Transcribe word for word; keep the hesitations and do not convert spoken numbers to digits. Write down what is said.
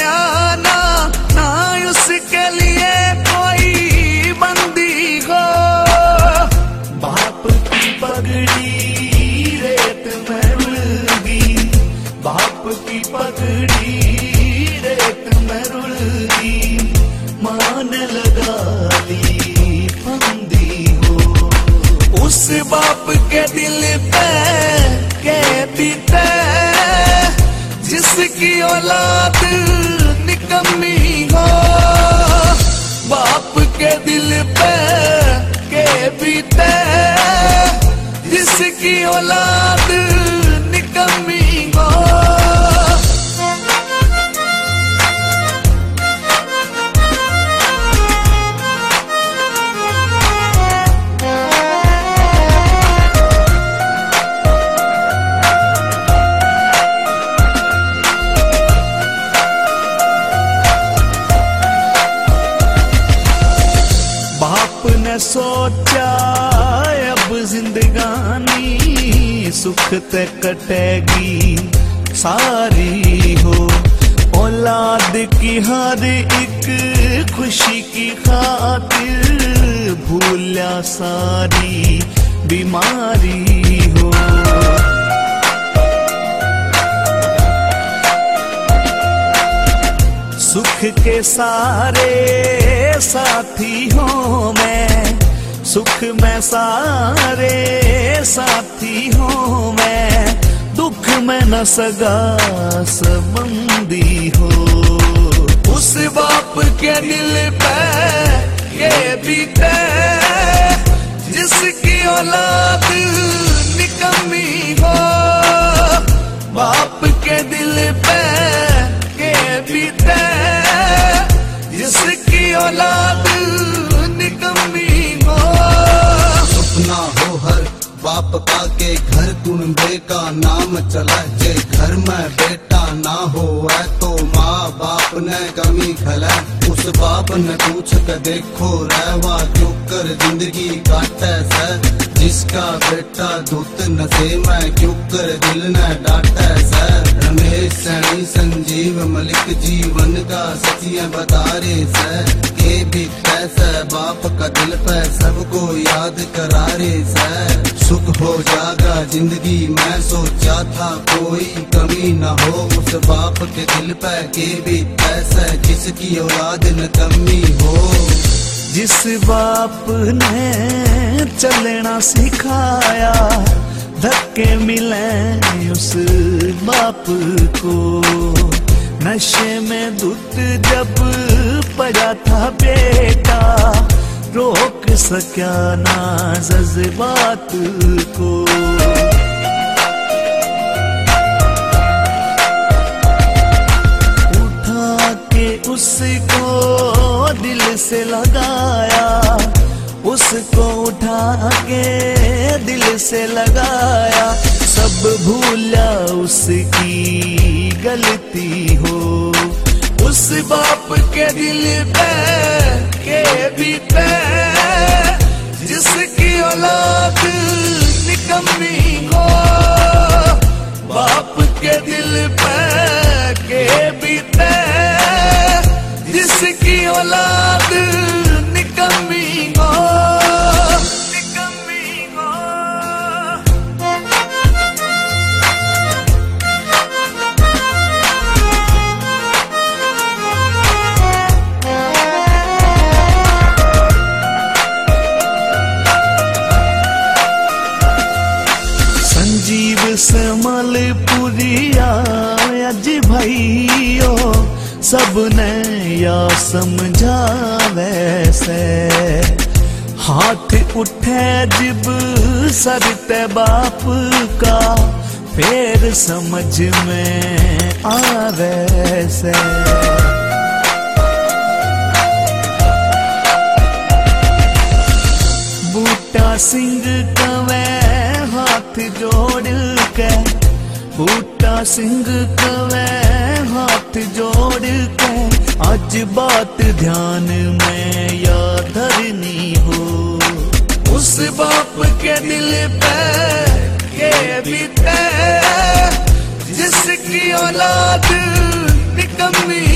ठिकाना, ना उसके लिए कोई बंदी हो। बाप की पगड़ी रेत में रुलगी, बाप की पगड़ी रेत में रुलगी, मान लगा ली फंदी हो। उस बाप के दिल पे के बीते जिसकी औलाद निकम्मी हो। बाप के दिल पे के बीते जिसकी औलाद निकम्मी हो। बाप ने सोचा अब जिंदगानी सुख ते कटेगी सारी हो। औलाद की हर एक खुशी की खातिर भूला सारी बीमारी हो। सुख के सारे साथी हूँ मैं, सुख में सारे साथी हूँ मैं, दुख में न सगा संबंधी हो। उस बाप के दिल पे ये बीते जिसकी औलाद निकम्मी हो। बाप के दिल पे ये बीते जिसकी औलाद निकम्मी हो। सपना हो हर बाप का के घर कुनबे का नाम चला, जे घर में बेटा ना हो है तो माँ बाप ने कमी खला। उस बाप ने पूछ के देखो रहवा क्यों कर जिंदगी काटे से, जिसका बेटा धुत नशे में क्यों कर दिल ने डाटे से। रमेश सैनी संजीव मलिक जीवन का सचिया बता रे से, के भी पैसा बाप का दिल पे सबको याद करा रे से। सुख हो जागा जिंदगी में सोचा था कोई कमी न हो, उस बाप के दिल पे के भी पैसा जिसकी औलाद न कमी हो। जिस बाप ने चलना सिखाया धक्के मिले उस बाप को। नशे में धुत जब पड़ा था बेटा, रोक सका ना जज्बात को। उठा के उसको दिल से लगाया, उसको उठा के दिल से लगाया, सब भूला उसकी गलती हो। उस बाप के दिल पे के बीते जिसकी औलाद निकम्मी हो। बाप के दिल पे के बीते जिसकी औलाद निकम्मी हो। संजीव समल पुरिया अज भाइयो, सबने या समझा वैसे। हाथ उठे जिब सर ते बाप का, फिर समझ में आवे से। बूटा सिंह कवे हाथ जोड़ के, बूटा सिंह कवे हाथ जोड़ के, आज बात ध्यान में या धरनी हो। उस बाप के दिल पे के बीते जिसकी औलाद निकम्मी